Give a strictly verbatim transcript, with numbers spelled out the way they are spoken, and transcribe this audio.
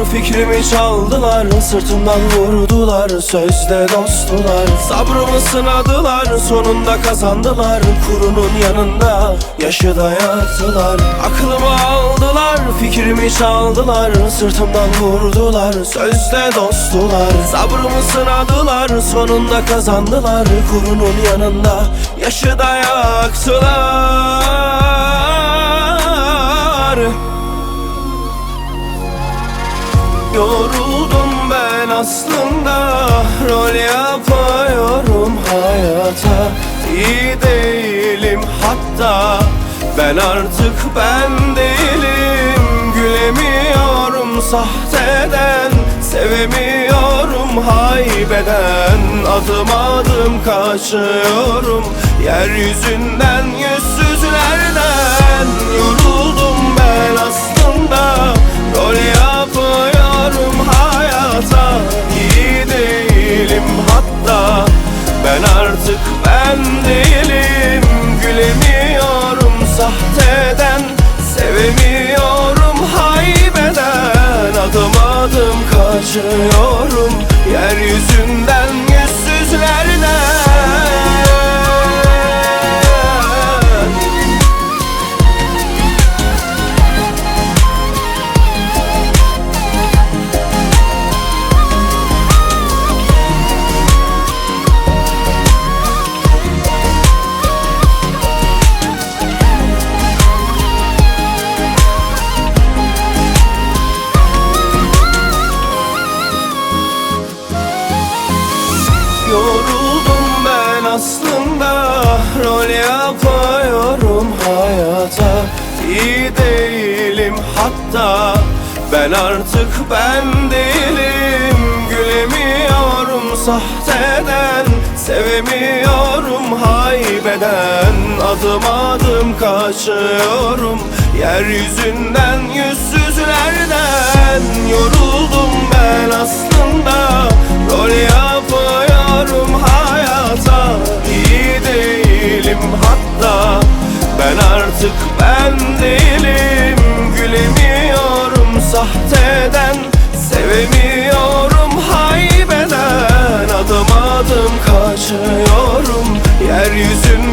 fikrimi çaldılar, sırtımdan vurdular, sözde dosttular. Sabrımı sınadılar, sonunda kazandılar, kurunun yanında yaşı dayattılar. Aklımı aldılar, fikrimi çaldılar, sırtımdan vurdular, sözde dosttular. Sabrımı sınadılar, sonunda kazandılar, kurunun yanında yaşı da yaktılar. Yoruldum ben aslında, rol yapıyorum hayata. İyi değilim hatta, ben artık ben değilim. Gülemiyorum sahteden, sevemiyorum haybeden. Adım adım kaçıyorum yeryüzünden, yüzsüzlerden. Yoruldum ben aslında, rol yapıyorum hayata. İyi değilim hatta, ben artık ben değilim. Gülemiyorum sahteden, sevemiyorum haybeden. Adım adım kaçıyorum yeryüzünden, yüzsüzlerden. Yoruldum ben aslında, rol yapıyorum hayata. İyi değilim hatta, ben artık ben değilim. Gülemiyorum sahteden, sevemiyorum haybeden. Adım adım kaçıyorum yeryüzünden, yüzsüzlerden. Yoruldum ben aslında, rol yapıyorum hayata. İyi değilim hatta, ben artık ben değilim. Gülemiyorum sahteden, sevemiyorum haybeden. Adım adım kaçıyorum yeryüzünden.